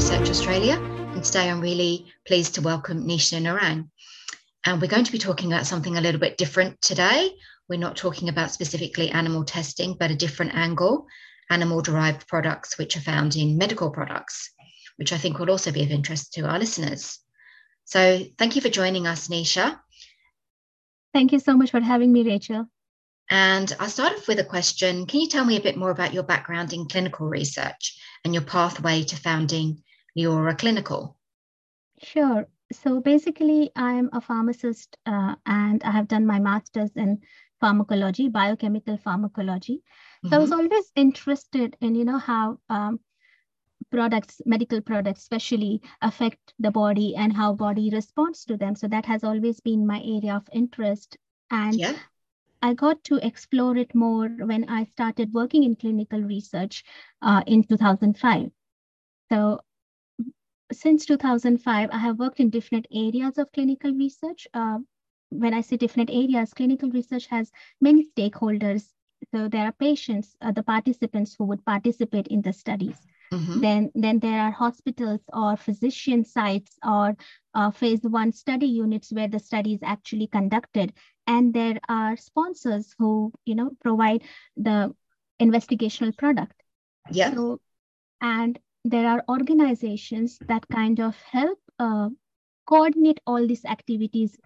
Research Australia, and today I'm really pleased to welcome Nisha Narang. And we're going to be talking about something a little bit different today. We're not talking about specifically animal testing, but a different angle, animal-derived products which are found in medical products, which I think will also be of interest to our listeners. So thank you for joining us, Nisha. Thank you so much for having me, Rachel. And I'll start off with a question. Can you tell me a bit more about your background in clinical research and your pathway to founding Leora Clinical? Sure. So basically, I'm a pharmacist and I have done my master's in pharmacology, biochemical pharmacology. So I was always interested in, how products, medical products especially, affect the body and how body responds to them. So that has always been my area of interest. And I got to explore it more when I started working in clinical research in 2005. So since 2005, I have worked in different areas of clinical research. When I say different areas, clinical research has many stakeholders. So there are patients, the participants who would participate in the studies. Then there are hospitals or physician sites or phase 1 study units where the study is actually conducted. And there are sponsors who, provide the investigational product. So, and there are organizations that kind of help coordinate all these activities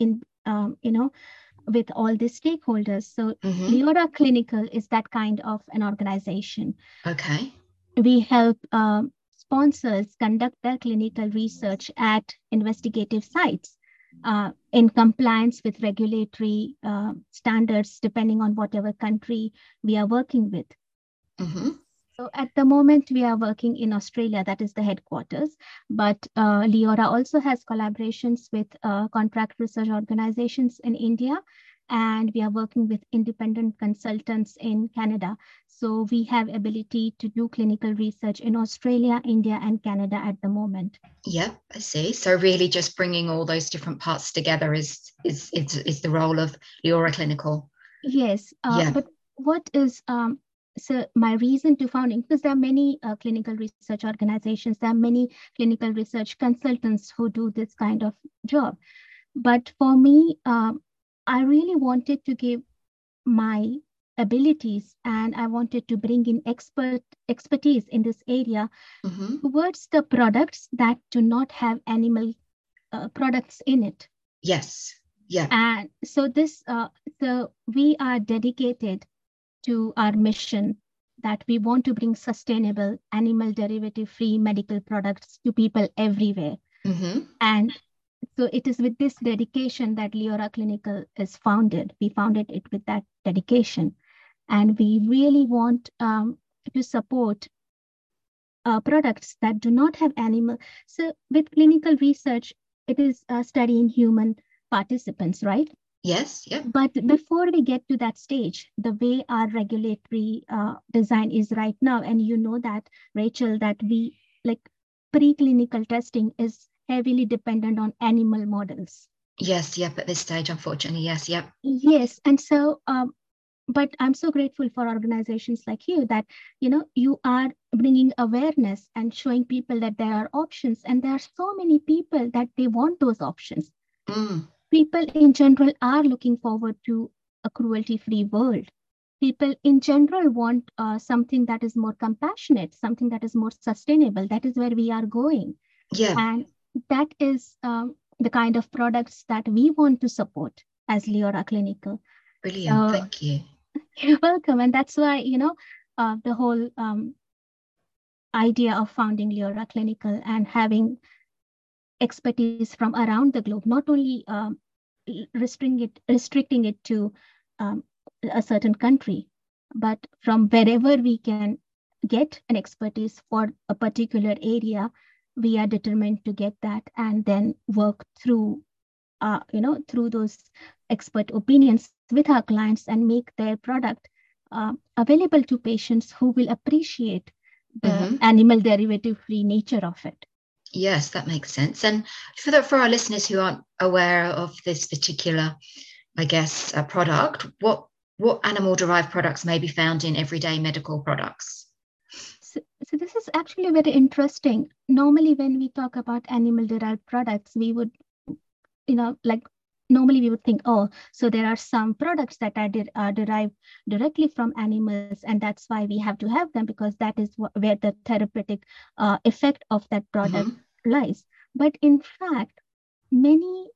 with all these stakeholders. So Leora Clinical is that kind of an organization. Okay. We help sponsors conduct their clinical research at investigative sites in compliance with regulatory standards, depending on whatever country we are working with. So at the moment, we are working in Australia, that is the headquarters, but Leora also has collaborations with contract research organizations in India, and we are working with independent consultants in Canada. So we have ability to do clinical research in Australia, India, and Canada at the moment. Yeah, I see. So really just bringing all those different parts together is the role of Leora Clinical. Yes, but what is... So my reason to founding, because there are many clinical research organizations, there are many clinical research consultants who do this kind of job. But for me, I really wanted to give my abilities and I wanted to bring in expertise in this area towards the products that do not have animal products in it. Yes. Yeah. And so this, so we are dedicated to our mission that we want to bring sustainable animal derivative free medical products to people everywhere. And so it is with this dedication that Leora Clinical is founded. We founded it with that dedication. And we really want to support products that do not have animal. So with clinical research, it is a study in human participants, right? Yes. Yeah. But before we get to that stage, the way our regulatory design is right now, and you know that, Rachel, that we like preclinical testing is heavily dependent on animal models. Yes. Yep. At this stage, unfortunately, yes. Yep. Yes. And so, but I'm so grateful for organizations like you that, you are bringing awareness and showing people that there are options, and there are so many people that they want those options. People in general are looking forward to a cruelty-free world. People in general want something that is more compassionate, something that is more sustainable. That is where we are going. Yeah. And that is the kind of products that we want to support as Leora Clinical. Brilliant. Thank you. You're welcome. And that's why, the whole idea of founding Leora Clinical and having expertise from around the globe, not only restricting it to a certain country, but from wherever we can get an expertise for a particular area, we are determined to get that and then work through, through those expert opinions with our clients and make their product available to patients who will appreciate the animal derivative-free nature of it. Yes, that makes sense. And for our listeners who aren't aware of this particular, I guess, product, what animal-derived products may be found in everyday medical products? So this is actually very interesting. Normally, when we talk about animal-derived products, we would, normally we would think, oh, so there are some products that are derived directly from animals, and that's why we have to have them, because that is where the therapeutic effect of that product lies. But in fact, many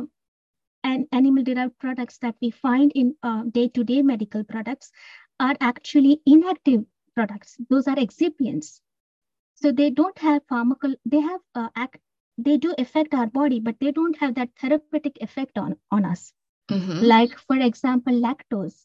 animal-derived products that we find in day-to-day medical products are actually inactive products. Those are excipients. So they don't have they have they do affect our body, but they don't have that therapeutic effect on us. Like, for example, lactose,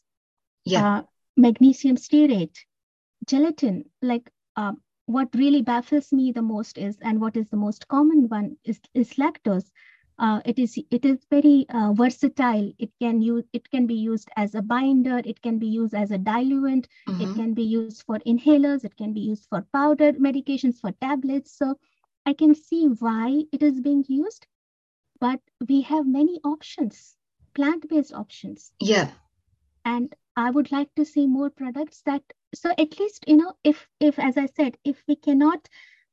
magnesium stearate, gelatin. Like, what really baffles me the most is, and what is the most common one is lactose. It is very versatile. It can be used as a binder. It can be used as a diluent. It can be used for inhalers. It can be used for powdered medications, for tablets. So I can see why it is being used, but we have many options, plant-based options. Yeah. And I would like to see more products that, so at least, if as I said, if we cannot,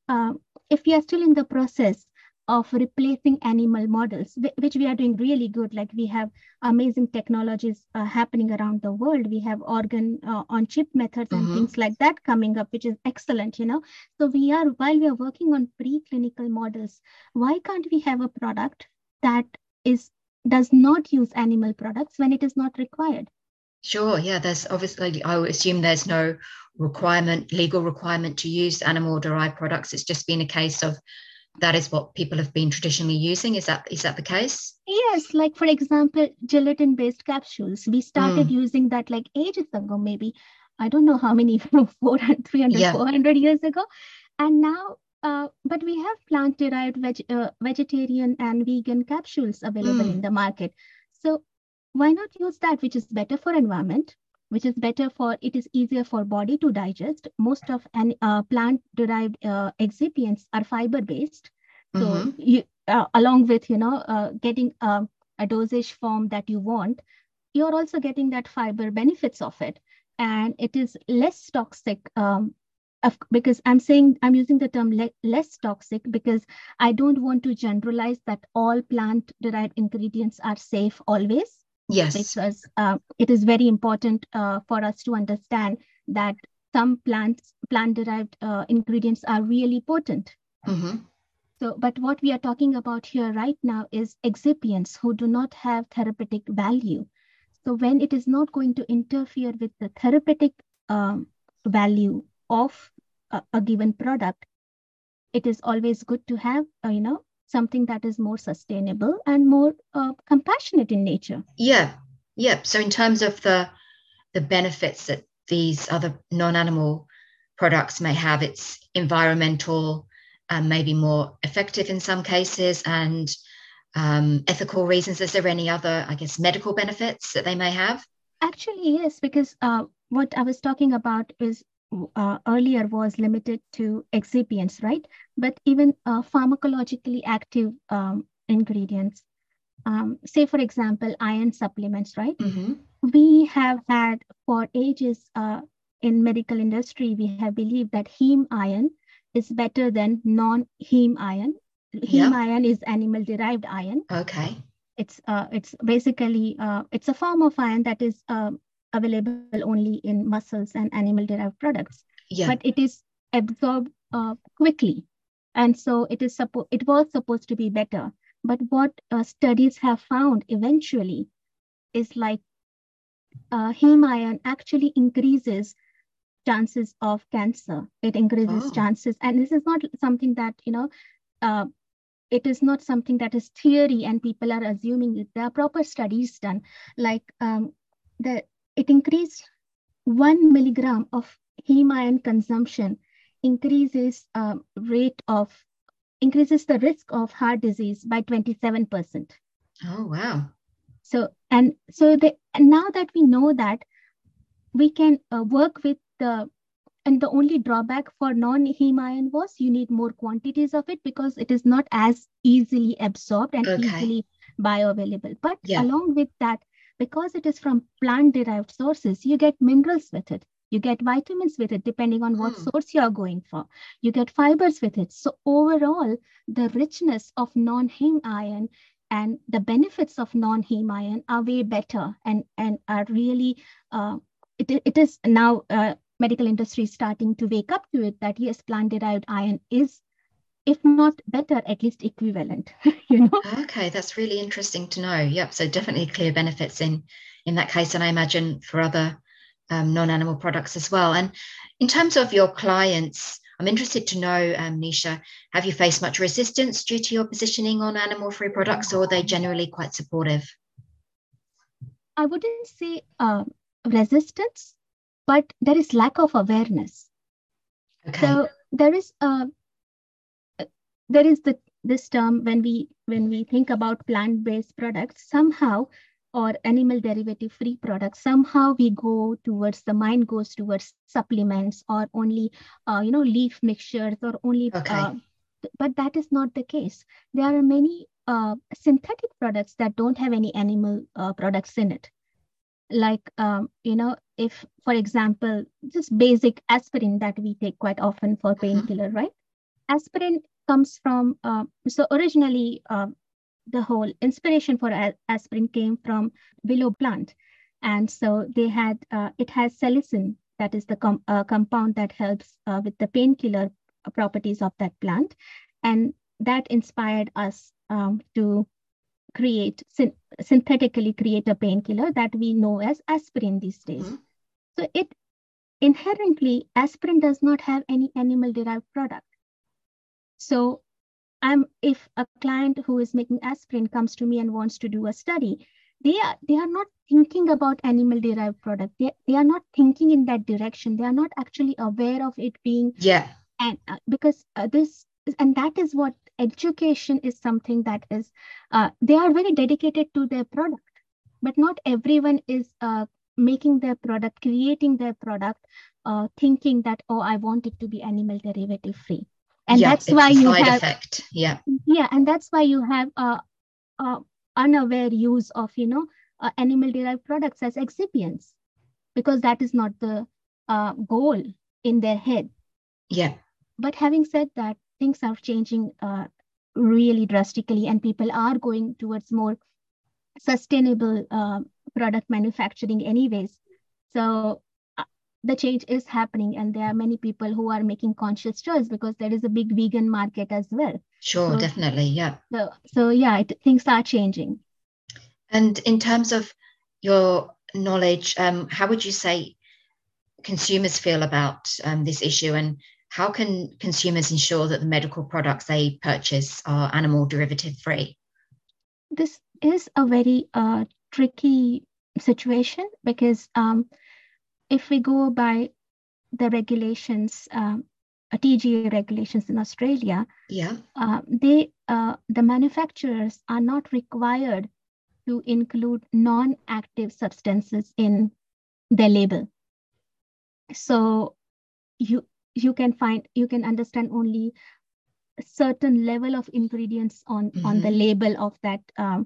if we are still in the process of replacing animal models, which we are doing really good, like we have amazing technologies happening around the world. We have organ on chip methods and things like that coming up, which is excellent, So while we are working on preclinical models, why can't we have a product that does not use animal products when it is not required? Sure. Yeah. There's obviously, I would assume there's no legal requirement to use animal-derived products. It's just been a case of that is what people have been traditionally using. Is that the case? Yes. Like, for example, gelatin-based capsules. We started using that like ages ago, maybe. I don't know how many, 400 years ago. And now, but we have plant-derived vegetarian and vegan capsules available in the market. So why not use that, which is better for environment, which is better it is easier for body to digest. Most of plant-derived excipients are fiber-based. So you, along with, getting a dosage form that you want, you're also getting that fiber benefits of it. And it is less toxic, because I'm using the term less toxic because I don't want to generalize that all plant-derived ingredients are safe always. Yes. Because it is very important for us to understand that some plant-derived ingredients are really potent. So, but what we are talking about here right now is excipients who do not have therapeutic value. So when it is not going to interfere with the therapeutic value of a given product, it is always good to have, something that is more sustainable and more compassionate in nature. Yeah. So in terms of the benefits that these other non-animal products may have, it's environmental, maybe more effective in some cases, and ethical reasons. Is there any other, I guess, medical benefits that they may have? Actually, yes, because what I was talking about is earlier was limited to excipients, right? But even pharmacologically active ingredients, say, for example, iron supplements, right? We have had for ages in medical industry, we have believed that heme iron is better than non-heme iron. Heme iron is animal-derived iron. Okay. It's basically it's a form of iron that is available only in muscles and animal-derived products. But it is absorbed quickly, and so it was supposed to be better. But what studies have found eventually is like heme iron actually increases chances of cancer. It increases chances, and this is not something that it is not something that is theory and people are assuming it. There are proper studies done, like it increased 1 milligram of heme iron consumption increases the risk of heart disease by 27%. Oh, wow. So now that we know that, we can work with and the only drawback for non-heme iron was you need more quantities of it because it is not as easily absorbed and easily bioavailable. But along with that, because it is from plant-derived sources, you get minerals with it. You get vitamins with it, depending on what source you're going for. You get fibers with it. So overall, the richness of non-heme iron and the benefits of non-heme iron are way better and are really, it is now medical industry is starting to wake up to it that yes, plant-derived iron is, if not better, at least equivalent, Okay, that's really interesting to know. Yep, so definitely clear benefits in that case, and I imagine for other non-animal products as well. And in terms of your clients, I'm interested to know, Nisha, have you faced much resistance due to your positioning on animal-free products, or are they generally quite supportive? I wouldn't say resistance, but there is lack of awareness. Okay. So there is this term when we think about plant-based products somehow, or animal derivative free products, somehow the mind goes towards supplements or only leaf mixtures or only but that is not the case. There are many synthetic products that don't have any animal products in it, like if, for example, just basic aspirin that we take quite often for painkiller, right? Aspirin comes from so originally the whole inspiration for aspirin came from willow plant, and so they had it has salicin, that is the compound that helps with the painkiller properties of that plant, and that inspired us to synthetically create a painkiller that we know as aspirin these days. So it inherently, aspirin does not have any animal derived product. So if a client who is making aspirin comes to me and wants to do a study, they are not thinking about animal derived product. They are not thinking in that direction. They are not actually aware of it being and because that is what education is, something that is they are very dedicated to their product, but not everyone is making their product, creating their product, thinking that, oh, I want it to be animal derivative free. And that's why you have effect. And that's why you have unaware use of animal derived products as excipients, because that is not the goal in their head. But having said that, things are changing really drastically, and people are going towards more sustainable product manufacturing anyways. So the change is happening, and there are many people who are making conscious choice because there is a big vegan market as well. Sure, definitely, things are changing. And in terms of your knowledge, how would you say consumers feel about this issue, and how can consumers ensure that the medical products they purchase are animal derivative free? This is a very tricky situation because if we go by the regulations, TGA regulations in Australia, the manufacturers are not required to include non-active substances in their label. So you can understand only a certain level of ingredients on the label of that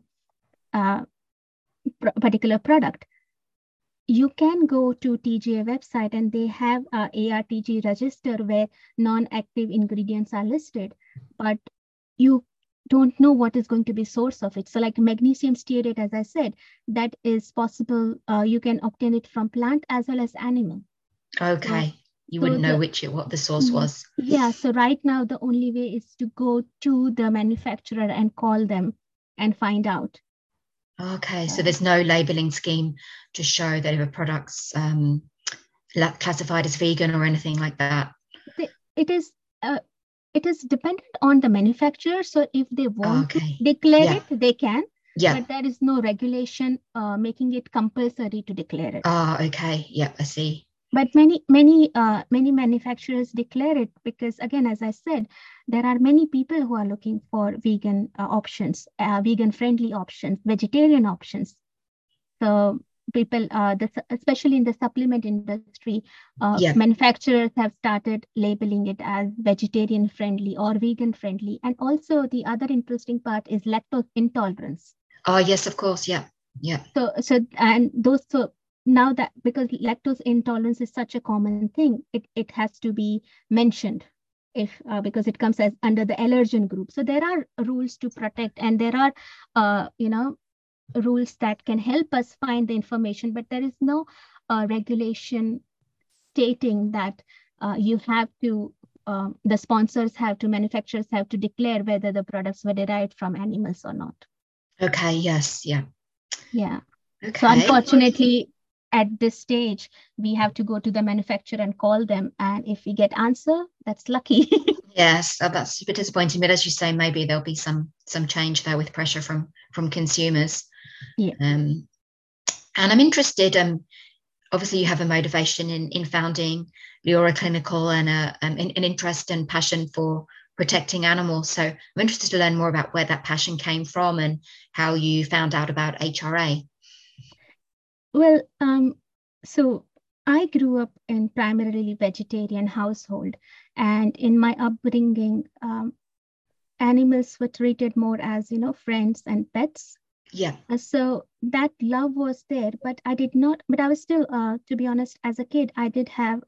particular product. You can go to TGA website and they have a ARTG register where non-active ingredients are listed, but you don't know what is going to be source of it. So like magnesium stearate, as I said, that is possible. You can obtain it from plant as well as animal. Okay. You wouldn't know what the source was. Yeah. So right now, the only way is to go to the manufacturer and call them and find out. Okay. So there's no labeling scheme to show that if a product's classified as vegan or anything like that. It is dependent on the manufacturer. So if they want to declare it, they can. But there is no regulation making it compulsory to declare it. Okay. Yeah, I see. But many manufacturers declare it because, again, as I said, there are many people who are looking for vegan options, vegan-friendly options, vegetarian options. So people, especially in the supplement industry, manufacturers have started labeling it as vegetarian-friendly or vegan-friendly. And also the other interesting part is lactose intolerance. Oh, yes, of course. Yeah. So now that because lactose intolerance is such a common thing, it has to be mentioned if because it comes as under the allergen group. So there are rules to protect, and there are rules that can help us find the information, but there is no regulation stating that you have to the sponsors have to, manufacturers have to declare whether the products were derived from animals or not. Okay. Yes. Yeah. Yeah. Okay. So unfortunately, at this stage, we have to go to the manufacturer and call them. And if we get answer, that's lucky. Yes, that's a bit disappointing. But as you say, maybe there'll be some change there with pressure from consumers. Yeah. And I'm interested. Obviously, you have a motivation in founding Leora Clinical and an interest and passion for protecting animals. So I'm interested to learn more about where that passion came from and how you found out about HRA. Well, so I grew up in primarily vegetarian household, and in my upbringing, animals were treated more as friends and pets. Yeah. So that love was there, but I did not. But I was still, to be honest, as a kid, I did have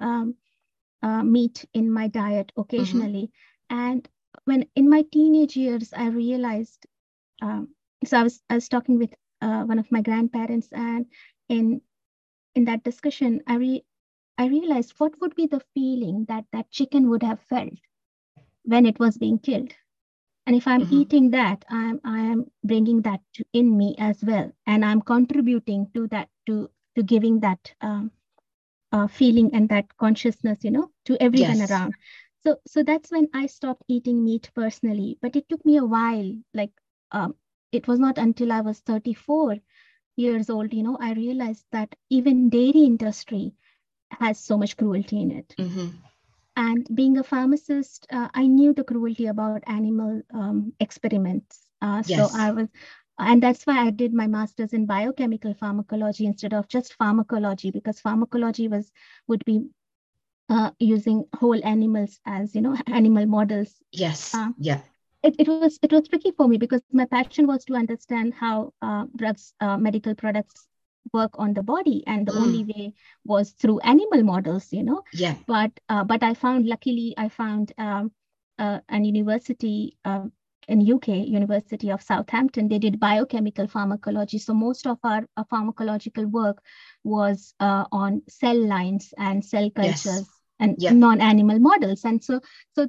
meat in my diet occasionally, and when in my teenage years, I realized. So I was talking with one of my grandparents, and in that discussion, I realized what would be the feeling that chicken would have felt when it was being killed. And if I'm eating that, I am bringing that in me as well, and I'm contributing to that, to giving that feeling and that consciousness, to everyone around. So that's when I stopped eating meat personally. But it took me a while. Like it was not until I was 34 years old, I realized that even dairy industry has so much cruelty in it. And being a pharmacist, I knew the cruelty about animal experiments. So I was, and that's why I did my master's in biochemical pharmacology instead of just pharmacology, because pharmacology would be using whole animals as, animal models. Yes. Yeah. It was tricky for me because my passion was to understand how drugs, medical products work on the body, and the only way was through animal models, Yeah. But luckily I found an university in UK, University of Southampton. They did biochemical pharmacology, so most of our pharmacological work was on cell lines and cell cultures and non-animal models, and so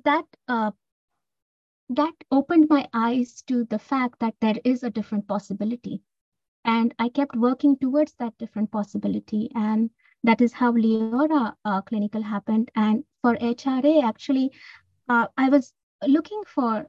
that opened my eyes to the fact that there is a different possibility. And I kept working towards that different possibility. And that is how Leora Clinical happened. And for HRA, actually, I was looking for,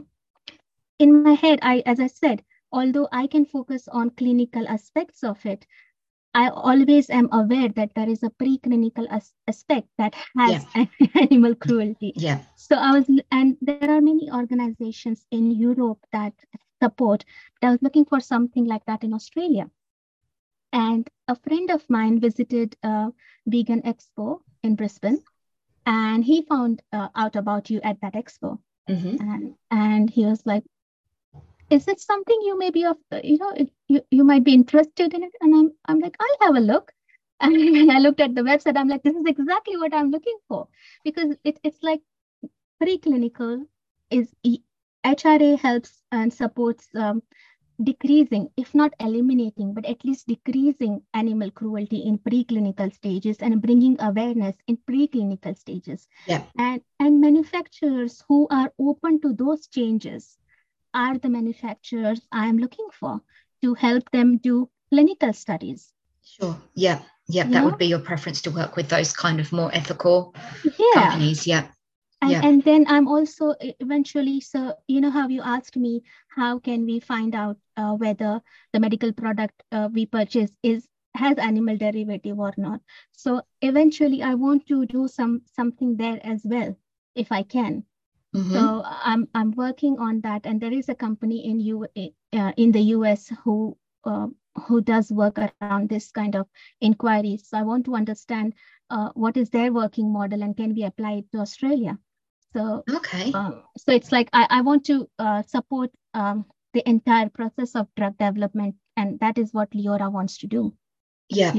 in my head, as I said, although I can focus on clinical aspects of it, I always am aware that there is a preclinical aspect that has animal cruelty. Yeah. So and there are many organizations in Europe that support, but I was looking for something like that in Australia. And a friend of mine visited a vegan expo in Brisbane, and he found out about you at that expo. And he was like, is it something you may be of, you might be interested in it? And I'm like, I'll have a look. And when I looked at the website, I'm like, this is exactly what I'm looking for, because it's like preclinical is HRA helps and supports decreasing, if not eliminating, but at least decreasing animal cruelty in preclinical stages and bringing awareness in preclinical stages. Yeah. And manufacturers who are open to those changes are the manufacturers I am looking for to help them do clinical studies. Sure. Yeah. Yeah. That would be your preference, to work with those kind of more ethical companies. Yeah. And then I'm also eventually, so how you asked me, how can we find out whether the medical product we purchase has animal derivative or not? So eventually I want to do something there as well, if I can. So I'm working on that, and there is a company in the US who does work around this kind of inquiries. So I want to understand what is their working model and can be applied to Australia. So so it's like I want to support the entire process of drug development, and that is what Leora wants to do. Yeah.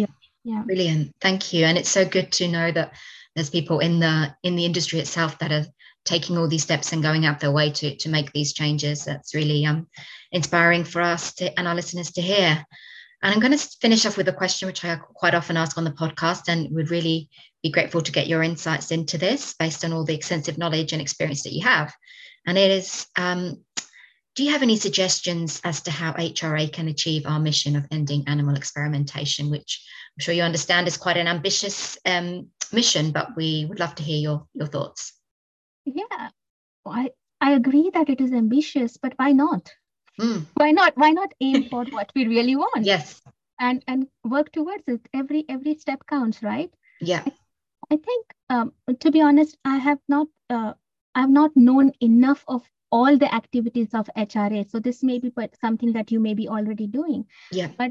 Yeah. Brilliant. Thank you. And it's so good to know that there's people in the industry itself that are taking all these steps and going out their way to make these changes. That's really inspiring for us and our listeners to hear. And I'm going to finish off with a question which I quite often ask on the podcast, and would really be grateful to get your insights into this based on all the extensive knowledge and experience that you have. And it is, do you have any suggestions as to how HRA can achieve our mission of ending animal experimentation, which I'm sure you understand is quite an ambitious mission, but we would love to hear your thoughts. Yeah, I agree that it is ambitious, but why not? Why not aim for what we really want? Yes. And work towards it. Every step counts, right? Yeah. I think, to be honest, I have not known enough of all the activities of HRA. So this may be something that you may be already doing. Yeah. But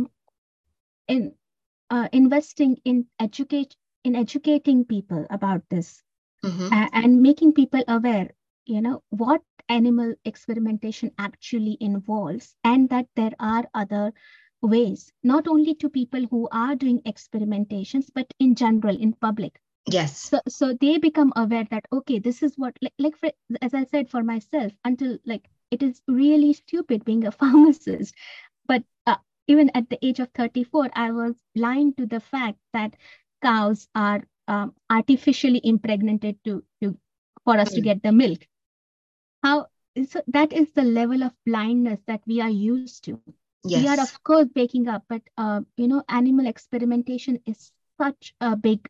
in investing in educating people about this, and making people aware, what animal experimentation actually involves, and that there are other ways, not only to people who are doing experimentations, but in general, in public. Yes. So they become aware that, okay, this is what, as I said, for myself, until it is really stupid being a pharmacist. But even at the age of 34, I was blind to the fact that cows are artificially impregnated for us to get the milk. So that is the level of blindness that we are used to. Yes. We are, of course, waking up, but animal experimentation is such a big.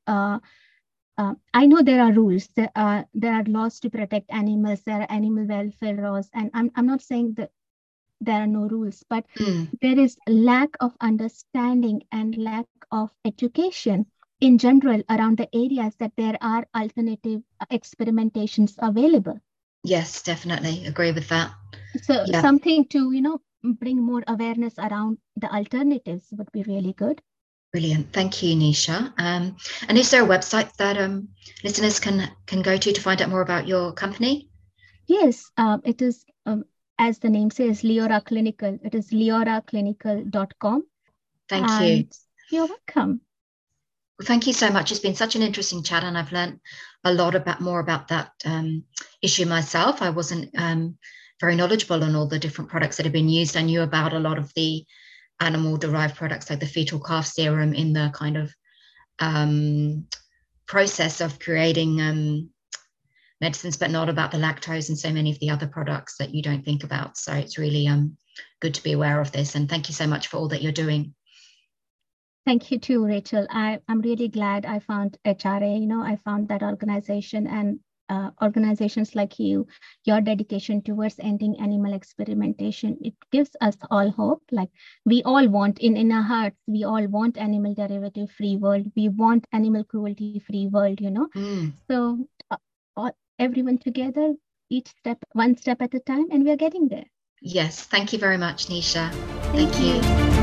I know there are rules. There are laws to protect animals. There are animal welfare laws, and I'm not saying that there are no rules, but there is lack of understanding and lack of education in general around the areas that there are alternative experimentations available. Yes, definitely agree with that. So something to bring more awareness around the alternatives would be really good. Brilliant. Thank you, Nisha. And is there a website that listeners can go to find out more about your company? Yes, it is, as the name says, Leora Clinical. It is leoraclinical.com. Thank you. You're welcome. Well, thank you so much. It's been such an interesting chat, and I've learned a lot more about that issue myself. I wasn't very knowledgeable on all the different products that have been used. I knew about a lot of the animal-derived products like the fetal calf serum in the kind of process of creating medicines, but not about the lactose and so many of the other products that you don't think about. So it's really good to be aware of this. And thank you so much for all that you're doing. Thank you too, Rachel. I'm really glad I found HRA. I found that organization, and organizations like you, your dedication towards ending animal experimentation, it gives us all hope. Like we all want, in our hearts, we all want animal derivative free world. We want animal cruelty free world, So everyone together, one step at a time, and we are getting there. Yes. Thank you very much, Nisha. Thank you.